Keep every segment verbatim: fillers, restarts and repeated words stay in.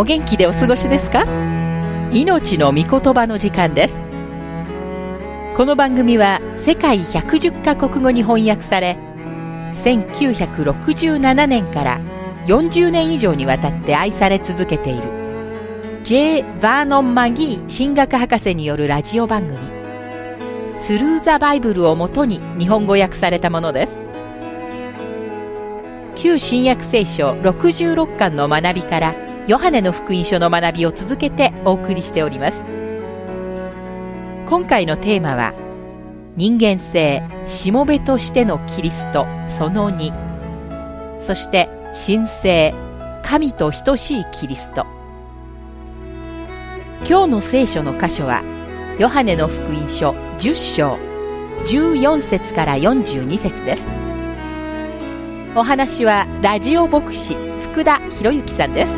お元気でお過ごしですか？命の御言葉の時間です。この番組は世界ひゃくじゅっカ国語に翻訳され、せんきゅうひゃくろくじゅうななねんからよんじゅうねん以上にわたって愛され続けている J. バーノン・マギー神学博士によるラジオ番組スルー・ザ・バイブルをもとに日本語訳されたものです。旧新約聖書ろくじゅうろっかんの学びからヨハネの福音書の学びを続けてお送りしております。今回のテーマは人間性しもべとしてのキリストそのに、そして神性神と等しいキリスト。今日の聖書の箇所はヨハネの福音書じゅっ章じゅうよん節からよんじゅうに節です。お話はラジオ牧師福田博之さんです。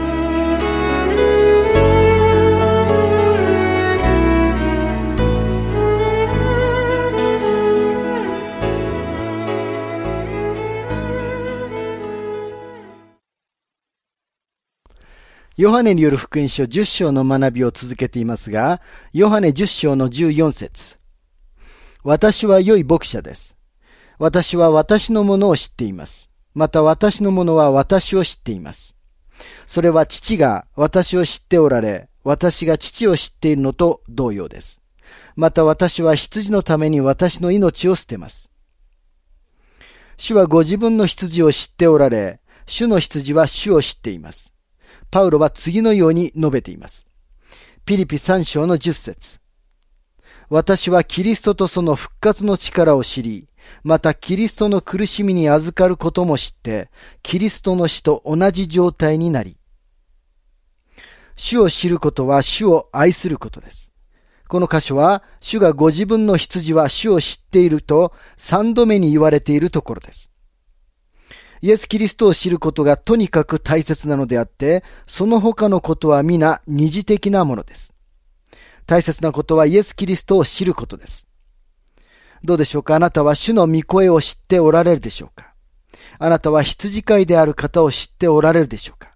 ヨハネによる福音書じゅっ章の学びを続けていますが、ヨハネじゅっ章のじゅうよん節。私は良い牧者です。私は私のものを知っています。また私のものは私を知っています。それは父が私を知っておられ、私が父を知っているのと同様です。また私は羊のために私の命を捨てます。主はご自分の羊を知っておられ、主の羊は主を知っています。パウロは次のように述べています。ピリピさん章のじゅっ節。私はキリストとその復活の力を知り、またキリストの苦しみに預かることも知って、キリストの死と同じ状態になり。主を知ることは主を愛することです。この箇所は、主がご自分の羊は主を知っていると三度目に言われているところです。イエス・キリストを知ることがとにかく大切なのであって、その他のことは皆二次的なものです。大切なことはイエス・キリストを知ることです。どうでしょうか？あなたは主の御声を知っておられるでしょうか？あなたは羊飼いである方を知っておられるでしょうか？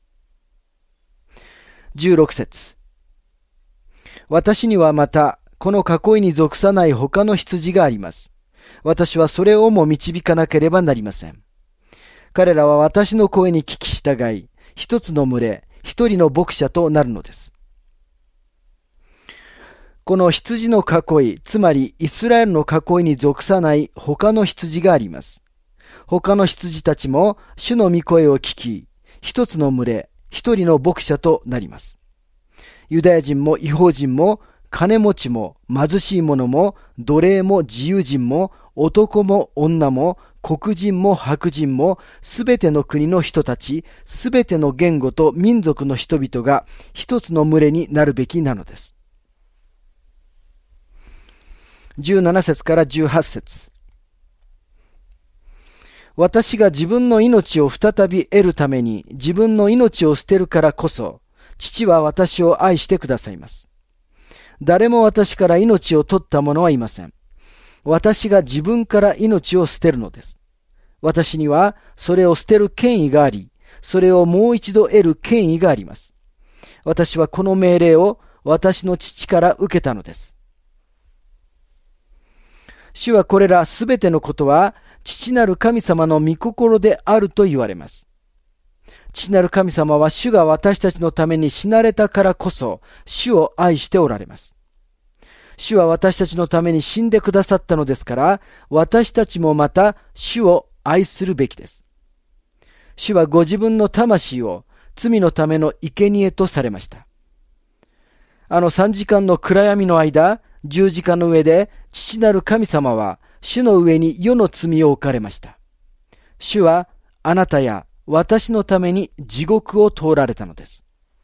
じゅうろく節。私にはまた、この囲いに属さない他の羊があります。私はそれをも導かなければなりません。彼らは私の声に聞き従い、一つの群れ、一人の牧者となるのです。この羊の囲い、つまりイスラエルの囲いに属さない他の羊があります。他の羊たちも主の御声を聞き、一つの群れ、一人の牧者となります。ユダヤ人も異邦人も、金持ちも貧しい者も、奴隷も自由人も、男も女も、黒人も白人も、すべての国の人たち、すべての言語と民族の人々が一つの群れになるべきなのです。じゅうなな節からじゅうはち節。私が自分の命を再び得るために自分の命を捨てるからこそ、父は私を愛してくださいます。誰も私から命を取った者はいません。私が自分から命を捨てるのです。私にはそれを捨てる権威があり、それをもう一度得る権威があります。私はこの命令を私の父から受けたのです。主はこれらすべてのことは父なる神様の御心であると言われます。父なる神様は主が私たちのために死なれたからこそ主を愛しておられます。主は私たちのために死んでくださったのですから、私たちもまた主を愛するべきです。主はご自分の魂を罪のための生贄とされました。あのさんじかんの暗闇の間、十字架の上で父なる神様は主の上に世の罪を置かれました。主はあなたや私のために地獄を通られたのです。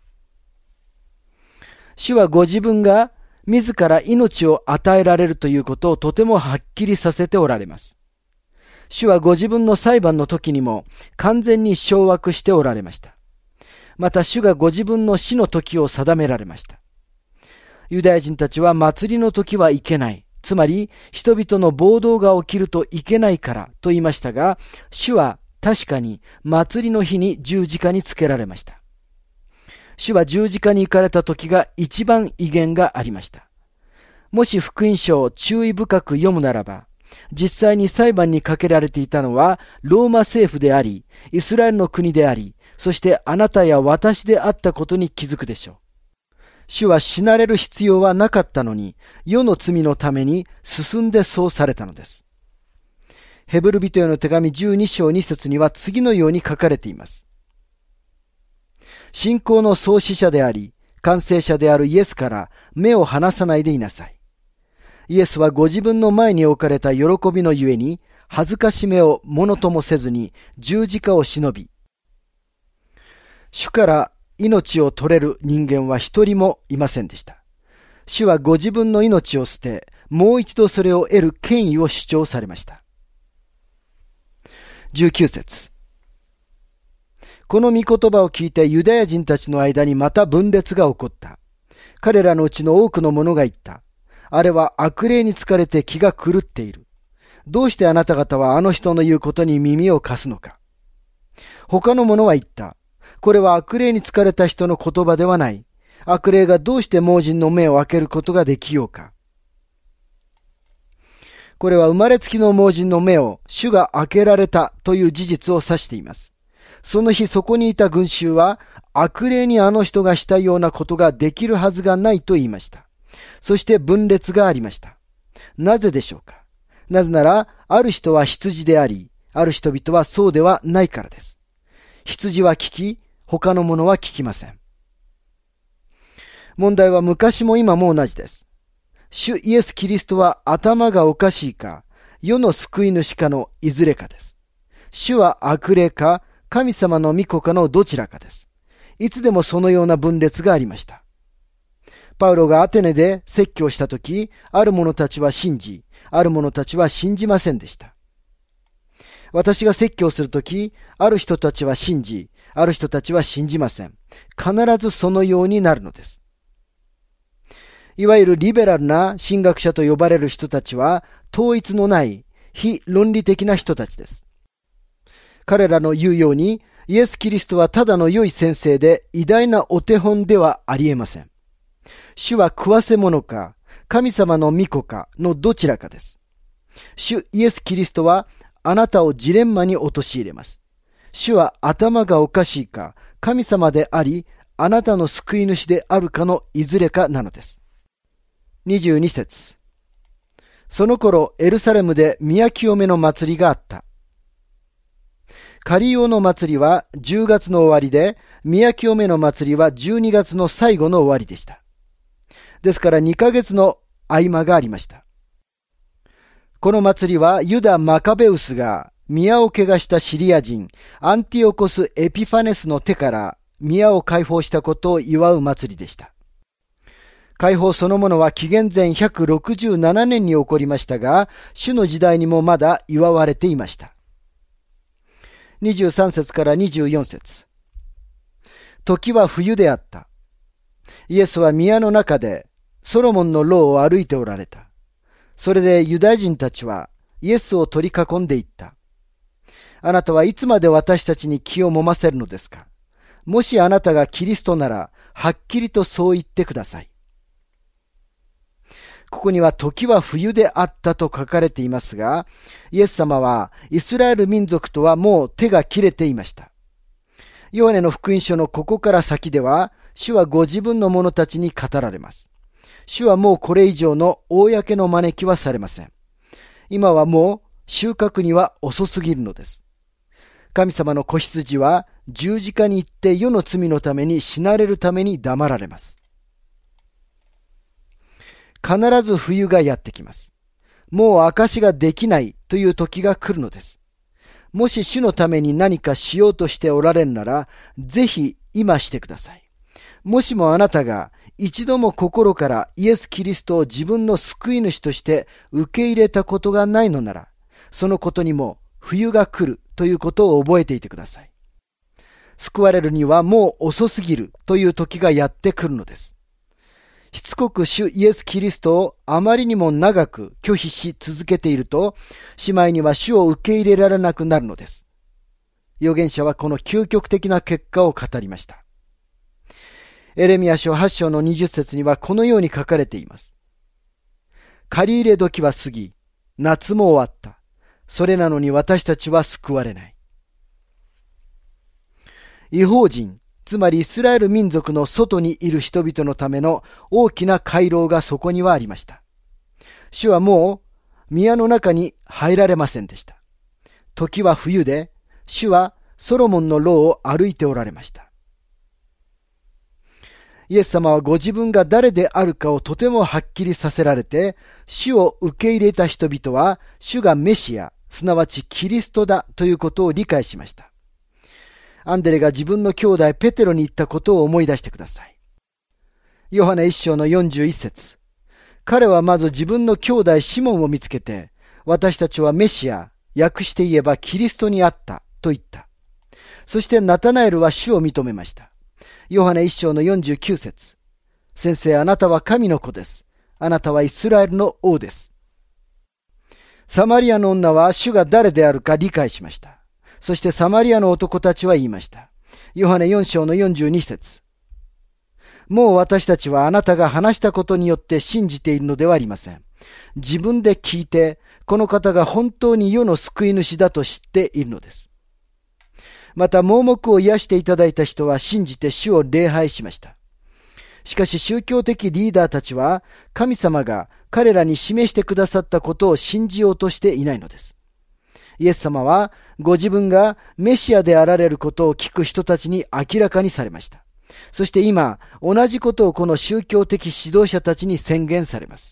主はご自分が自ら命を与えられるということをとてもはっきりさせておられます。主はご自分の裁判の時にも完全に掌握しておられました。また主がご自分の死の時を定められました。ユダヤ人たちは祭りの時はいけない。つまり人々の暴動が起きるといけないからと言いましたが、主は確かに祭りの日に十字架につけられました。 主は十字架に行かれた時が一番威厳がありました。もし福音書を注意深く読むならば、実際に裁判にかけられていたのはローマ政府であり、イスラエルの国であり、そしてあなたや私であったことに気づくでしょう。主は死なれる必要はなかったのに、世の罪のために進んでそうされたのです。ヘブル人への手紙じゅうに章に節には次のように書かれています。信仰の創始者であり、完成者であるイエスから目を離さないでいなさい。イエスはご自分の前に置かれた喜びのゆえに、恥ずかしめをものともせずに十字架を忍び、主から命を取れる人間は一人もいませんでした。主はご自分の命を捨て、もう一度それを得る権威を主張されました。じゅうきゅう節。この御言葉を聞いてユダヤ人たちの間にまた分裂が起こった。彼らのうちの多くの者が言った。あれは悪霊に疲れて気が狂っている。どうしてあなた方はあの人の言うことに耳を貸すのか。他の者は言った。これは悪霊に疲れた人の言葉ではない。悪霊がどうして盲人の目を開けることができようか。これは生まれつきの盲人の目を主が開けられたという事実を指しています。その日そこにいた群衆は悪霊にあの人がしたようなことができるはずがないと言いました。そして分裂がありました。なぜでしょうか。なぜなら、ある人は羊であり、ある人々はそうではないからです。羊は聞き、他の者は聞きません。問題は昔も今も同じです。主イエス・キリストは頭がおかしいか、世の救い主かのいずれかです。主は悪霊か、神様の御子かのどちらかです。いつでもそのような分裂がありました。パウロがアテネで説教したとき、ある者たちは信じ、ある者たちは信じませんでした。私が説教するとき、ある人たちは信じ、ある人たちは信じません。必ずそのようになるのです。いわゆるリベラルな神学者と呼ばれる人たちは、統一のない非論理的な人たちです。彼らの言うように、イエス・キリストはただの良い先生で偉大なお手本ではありえません。主は食わせ者か、神様の御子かのどちらかです。主イエス・キリストはあなたをジレンマに陥れます。主は頭がおかしいか、神様であり、あなたの救い主であるかのいずれかなのです。にじゅうに節。その頃、エルサレムで宮清めの祭りがあった。カリオの祭りはじゅうがつの終わりで、宮清めの祭りはじゅうにがつの最後の終わりでした。ですからにかげつの合間がありました。この祭りはユダ・マカベウスが宮を汚したシリア人アンティオコス・エピファネスの手から宮を解放したことを祝う祭りでした。解放そのものは紀元前ひゃくろくじゅうななねんに起こりましたが、主の時代にもまだ祝われていました。にじゅうさん節からにじゅうよん節。時は冬であった。イエスは宮の中でソロモンの牢を歩いておられた。それでユダヤ人たちはイエスを取り囲んでいった。あなたはいつまで私たちに気をもませるのですか。もしあなたがキリストなら、はっきりとそう言ってください。ここには時は冬であったと書かれていますが、イエス様はイスラエル民族とはもう手が切れていました。ヨハネの福音書のここから先では、主はご自分の者たちに語られます。主はもうこれ以上の公の招きはされません。今はもう収穫には遅すぎるのです。神様の子羊は十字架に行って世の罪のために死なれるために黙られます。必ず冬がやってきます。もう証しができないという時が来るのです。もし主のために何かしようとしておられるなら、ぜひ今してください。もしもあなたが一度も心からイエス・キリストを自分の救い主として受け入れたことがないのなら、そのことにも冬が来るということを覚えていてください。救われるにはもう遅すぎるという時がやってくるのです。しつこく主イエス・キリストをあまりにも長く拒否し続けていると、しまいには主を受け入れられなくなるのです。預言者はこの究極的な結果を語りました。 エレミヤ書はち章のにじゅっ節にはこのように書かれています。借り入れ時は過ぎ、夏も終わった。それなのに私たちは救われない。異邦人、つまりイスラエル民族の外にいる人々のための大きな回廊がそこにはありました。主はもう宮の中に入られませんでした。時は冬で、主はソロモンの路を歩いておられました。イエス様はご自分が誰であるかをとてもはっきりさせられて、主を受け入れた人々は、主がメシア、すなわちキリストだということを理解しました。アンデレが自分の兄弟ペテロに言ったことを思い出してください。ヨハネ一章のよんじゅういっ節。彼はまず自分の兄弟シモンを見つけて、私たちはメシア、訳して言えばキリストにあったと言った。そしてナタナエルは主を認めました。ヨハネ一章のよんじゅうきゅう節。先生、あなたは神の子です。あなたはイスラエルの王です。サマリアの女は主が誰であるか理解しました。そしてサマリアの男たちは言いました。ヨハネよん章のよんじゅうに節。もう私たちはあなたが話したことによって信じているのではありません。自分で聞いて、この方が本当に世の救い主だと知っているのです。また盲目を癒していただいた人は信じて主を礼拝しました。しかし宗教的リーダーたちは神様が彼らに示してくださったことを信じようとしていないのです。イエス様はご自分がメシアであられることを聞く人たちに明らかにされました。そして今、同じことをこの宗教的指導者たちに宣言されます。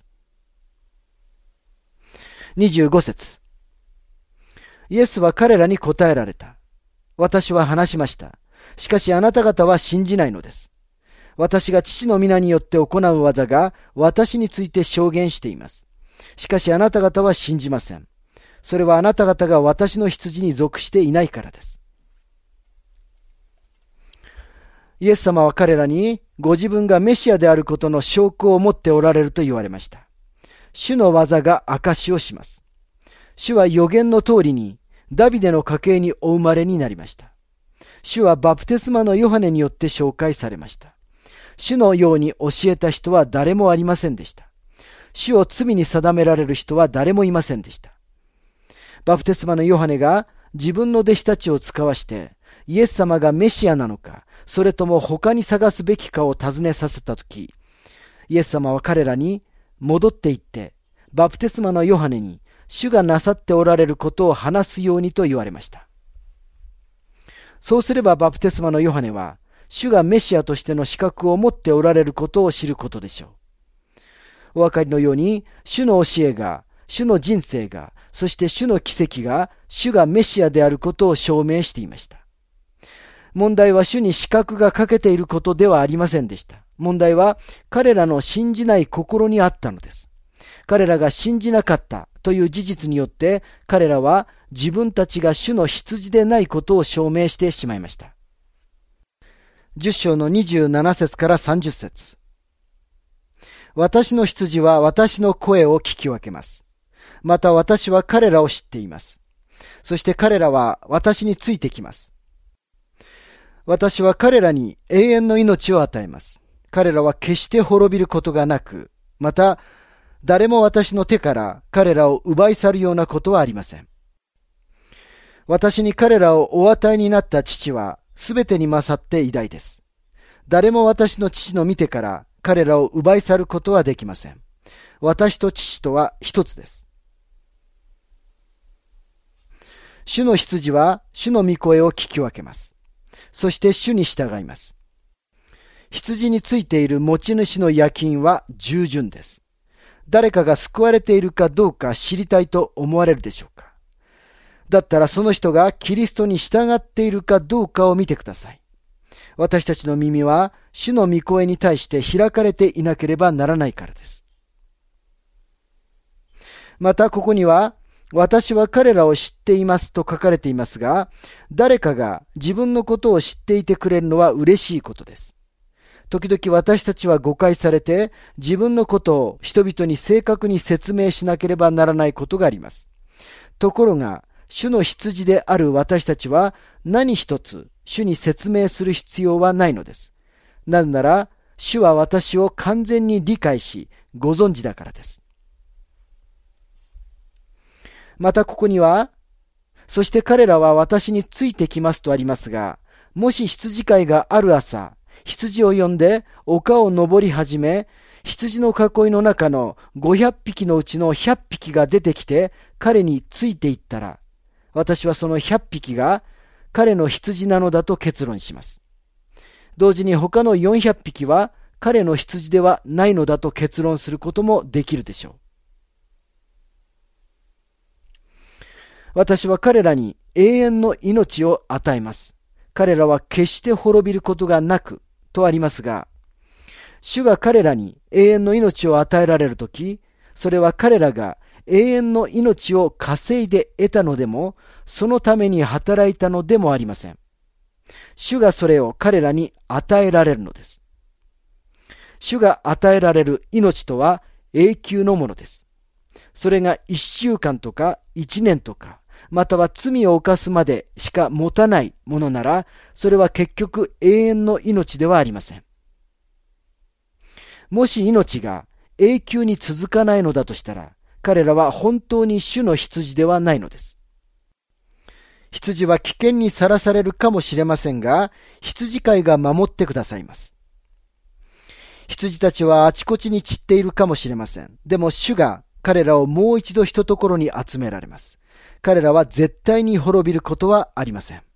にじゅうご節。イエスは彼らに答えられた。私は話しました。しかしあなた方は信じないのです。私が父の皆によって行う技が私について証言しています。しかしあなた方は信じません。それはあなた方が私の羊に属していないからです。イエス様は彼らにご自分がメシアであることの証拠を持っておられると言われました。主の技が証しをします。主は預言の通りにダビデの家系にお生まれになりました。主はバプテスマのヨハネによって紹介されました。主のように教えた人は誰もありませんでした。主を罪に定められる人は誰もいませんでした。バプテスマのヨハネが自分の弟子たちを使わして、イエス様がメシアなのか、それとも他に探すべきかを尋ねさせたとき、イエス様は彼らに戻って行って、バプテスマのヨハネに主がなさっておられることを話すようにと言われました。そうすればバプテスマのヨハネは、主がメシアとしての資格を持っておられることを知ることでしょう。お分かりのように、主の教えが、主の人生が、そして主の奇跡が、主がメシアであることを証明していました。問題は主に資格が欠けていることではありませんでした。問題は彼らの信じない心にあったのです。彼らが信じなかったという事実によって、彼らは自分たちが主の羊でないことを証明してしまいました。じゅっ章のにじゅうなな節からさんじゅう節。私の羊は私の声を聞き分けます。また私は彼らを知っています。そして彼らは私についてきます。私は彼らに永遠の命を与えます。彼らは決して滅びることがなく、また誰も私の手から彼らを奪い去るようなことはありません。私に彼らをお与えになった父はすべてに勝って偉大です。誰も私の父の見てから彼らを奪い去ることはできません。私と父とは一つです。主の羊は主の御声を聞き分けます。そして主に従います。羊についている持ち主の夜勤は従順です。誰かが救われているかどうか知りたいと思われるでしょうか。だったらその人がキリストに従っているかどうかを見てください。私たちの耳は主の御声に対して開かれていなければならないからです。またここには、私は彼らを知っていますと書かれていますが、誰かが自分のことを知っていてくれるのは嬉しいことです。時々私たちは誤解されて、自分のことを人々に正確に説明しなければならないことがあります。ところが、主の羊である私たちは何一つ主に説明する必要はないのです。 なぜなら、主は私を完全に理解し、ご存知だからです。またここには、そして彼らは私についてきますとありますが、もし羊飼いがある朝、羊を呼んで丘を登り始め、羊の囲いの中のごひゃくぴきのうちのひゃくぴきが出てきて彼についていったら、私はそのひゃくぴきが彼の羊なのだと結論します。同時に他のよんひゃくぴきは彼の羊ではないのだと結論することもできるでしょう。私は彼らに永遠の命を与えます。彼らは決して滅びることがなくとありますが、主が彼らに永遠の命を与えられるとき、それは彼らが永遠の命を稼いで得たのでも、そのために働いたのでもありません。主がそれを彼らに与えられるのです。主が与えられる命とは永久のものです。それが一週間とか一年とか、または罪を犯すまでしか持たないものなら、それは結局永遠の命ではありません。もし命が永久に続かないのだとしたら、彼らは本当に主の羊ではないのです。羊は危険にさらされるかもしれませんが、羊飼いが守ってくださいます。羊たちはあちこちに散っているかもしれません。でも主が彼らをもう一度ひとところに集められます。彼らは絶対に滅びることはありません。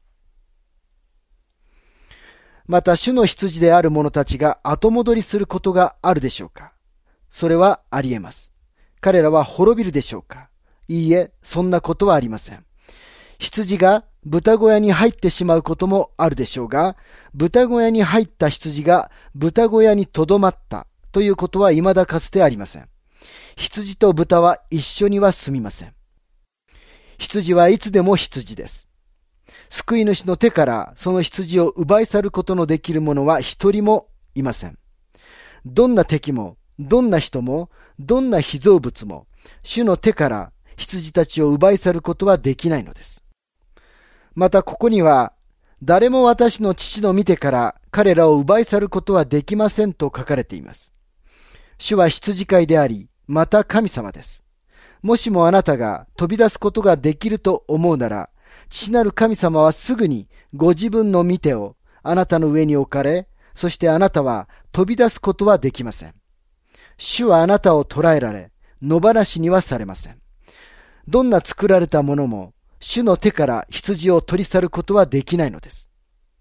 また主の羊である者たちが後戻りすることがあるでしょうか。それはあり得ます。彼らは滅びるでしょうか。いいえ、そんなことはありません。羊が豚小屋に入ってしまうこともあるでしょうが、豚小屋に入った羊が豚小屋にとどまったということは未だかつてありません。羊と豚は一緒には住みません。羊はいつでも羊です。救い主の手からその羊を奪い去ることのできる者は一人もいません。どんな敵も、どんな人も、どんな被造物も、主の手から羊たちを奪い去ることはできないのです。またここには、誰も私の父の見てから彼らを奪い去ることはできませんと書かれています。主は羊飼いであり、また神様です。もしもあなたが飛び出すことができると思うなら、父なる神様はすぐにご自分の御手をあなたの上に置かれ、そしてあなたは飛び出すことはできません。主はあなたを捕らえられ、野放しにはされません。どんな作られたものも、主の手から羊を取り去ることはできないのです。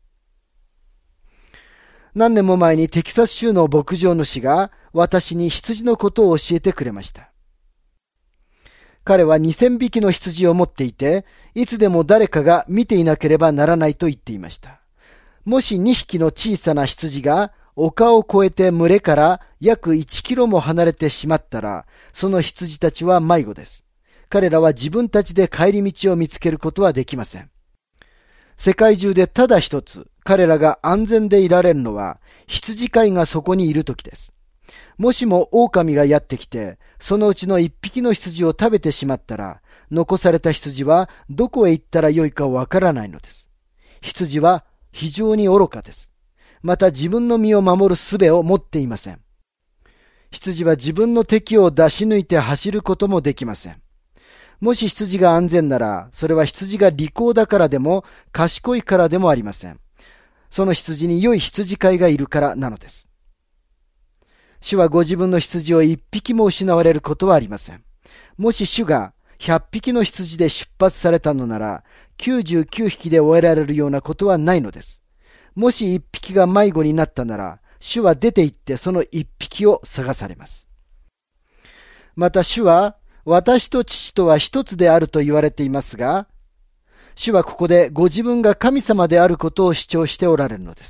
何年も前にテキサス州の牧場主が私に羊のことを教えてくれました。彼はにせんびきの羊を持っていて、いつでも誰かが見ていなければならないと言っていました。もしにひきの小さな羊が丘を越えて群れから約いちキロも離れてしまったら、その羊たちは迷子です。彼らは自分たちで帰り道を見つけることはできません。世界中でただ一つ、彼らが安全でいられるのは、羊飼いがそこにいるときです。もしも狼がやってきて、そのうちの一匹の羊を食べてしまったら、残された羊はどこへ行ったらよいかわからないのです。羊は非常に愚かです。また自分の身を守る術を持っていません。羊は自分の敵を出し抜いて走ることもできません。もし羊が安全なら、それは羊が利口だからでも、賢いからでもありません。その羊に良い羊飼いがいるからなのです。主はご自分の羊を一匹も失われることはありません。もし主が百匹の羊で出発されたのなら、きゅうじゅうきゅうひきで終えられるようなことはないのです。もし一匹が迷子になったなら、主は出て行ってその一匹を探されます。また主は、私と父とは一つであると言われていますが、主はここでご自分が神様であることを主張しておられるのです。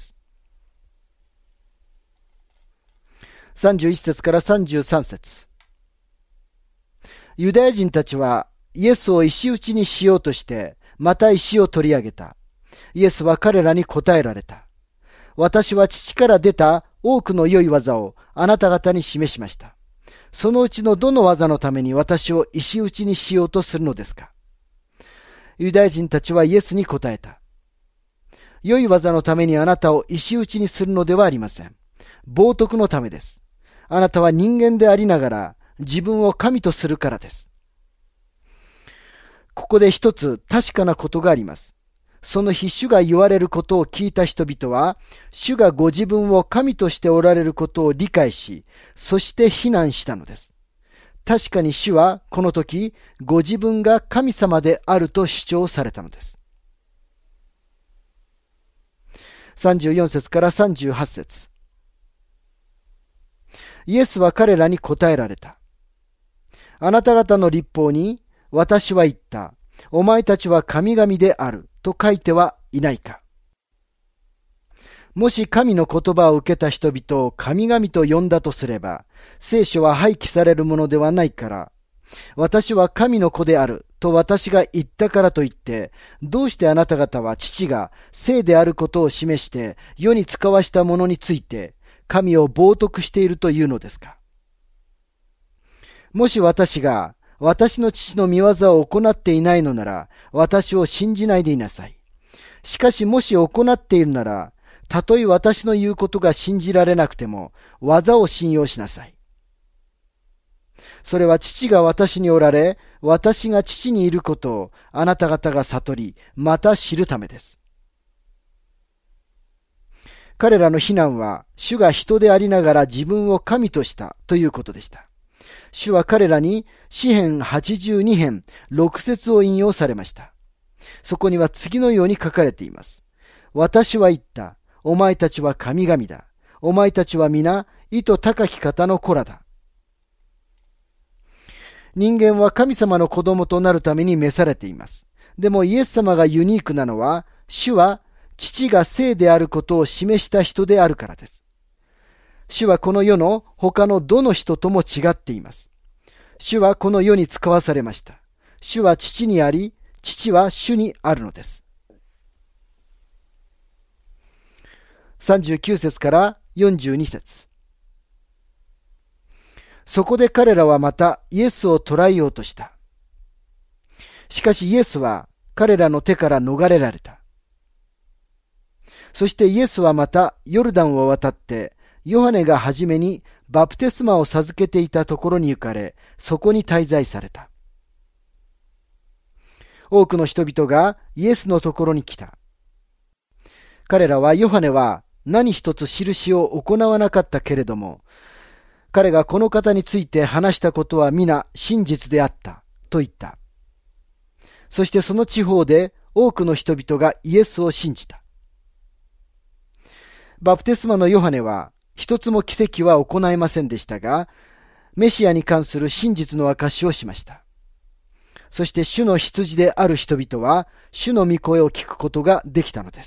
さんじゅういっ節からさんじゅうさん節。ユダヤ人たちはイエスを石打ちにしようとして、また石を取り上げた。イエスは彼らに答えられた。私は父から出た多くの良い技をあなた方に示しました。そのうちのどの技のために私を石打ちにしようとするのですか。ユダヤ人たちはイエスに答えた。 良い技のためにあなたを石打ちにするのではありません。冒涜のためです。あなたは人間でありながら自分を神とするからです。ここで一つ確かなことがあります。その日主が言われることを聞いた人々は、主がご自分を神としておられることを理解し、そして非難したのです。確かに主はこの時、ご自分が神様であると主張されたのです。さんじゅうよん節からさんじゅうはち節。イエスは彼らに答えられた。あなた方の律法に、私は言った。お前たちは神々であると書いてはいないか。もし神の言葉を受けた人々を神々と呼んだとすれば、聖書は廃棄されるものではないから、私は神の子であると私が言ったからといって、どうしてあなた方は父が聖であることを示して世に使わしたものについて神を冒涜しているというのですか。もし私が私の父の御業を行っていないのなら、私を信じないでいなさい。しかしもし行っているなら、たとえ私の言うことが信じられなくても、技を信用しなさい。それは父が私におられ、私が父にいることをあなた方が悟り、また知るためです。彼らの非難は、主が人でありながら自分を神としたということでした。主は彼らに詩編はちじゅうに編ろく節を引用されました。そこには次のように書かれています。私は言った。お前たちは神々だ。お前たちは皆、意図高き方の子らだ。人間は神様の子供となるために召されています。でもイエス様がユニークなのは、主は父が聖であることを示した人であるからです。主はこの世の他のどの人とも違っています。主はこの世に使わされました。主は父にあり、父は主にあるのです。さんじゅうきゅう節からよんじゅうに節。そこで彼らはまたイエスを捕らえようとした。しかしイエスは彼らの手から逃れられた。そしてイエスはまたヨルダンを渡って、ヨハネがはじめにバプテスマを授けていたところに行かれ、そこに滞在された。多くの人々がイエスのところに来た。彼らはヨハネは何一つ印を行わなかったけれども、彼がこの方について話したことは皆真実であったと言った。そしてその地方で多くの人々がイエスを信じた。バプテスマのヨハネは一つも奇跡は行えませんでしたが、メシアに関する真実の証しをしました。そして主の羊である人々は主の御声を聞くことができたのです。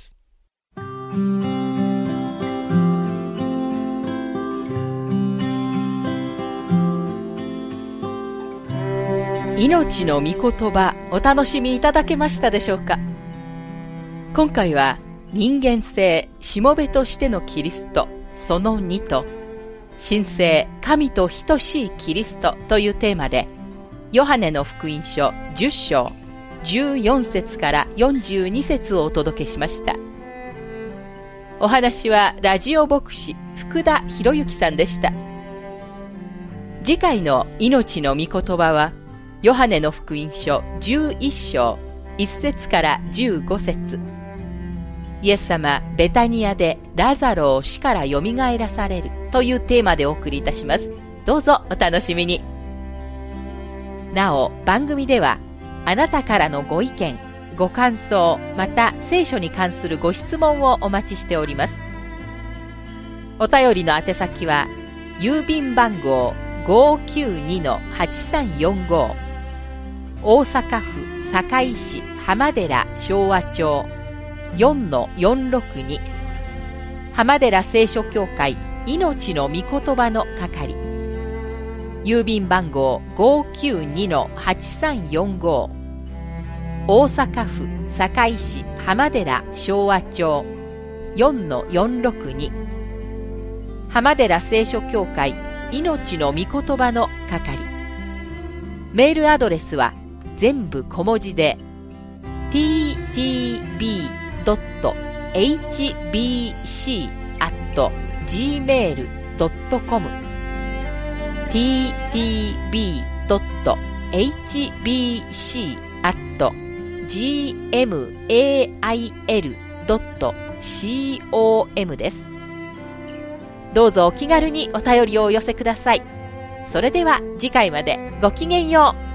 命の御言葉、お楽しみいただけましたでしょうか。今回は人間性しもべとしてのキリストそのにと、神性神と等しいキリストというテーマで、ヨハネの福音書じゅっ章じゅうよん節からよんじゅうに節をお届けしました。お話はラジオ牧師福田博之さんでした。次回の命の御言葉はヨハネの福音書じゅういっ章いち節からじゅうご節。イエス様ベタニアでラザロを死からよみがえらされるというテーマでお送りいたします。どうぞお楽しみに。なお番組ではあなたからのご意見ご感想、また聖書に関するご質問をお待ちしております。お便りの宛先は郵便番号 ごーきゅうにのはちさんよんご 大阪府堺市浜寺昭和町 よんのよんろくに 浜寺聖書協会命の御言葉の係、郵便番号 ごーきゅうにのはちさんよんご 大阪府堺市浜寺昭和町 よんのよんろくに 浜寺聖書協会命の御言葉の係。メールアドレスは全部小文字で ティーティービードットエイチビーシー アット ジーメール ドット コム ティーティービー ドット エイチビーシー アット ジーメール ドット コム です。どうぞお気軽にお便りをお寄せください。それでは次回までごきげんよう。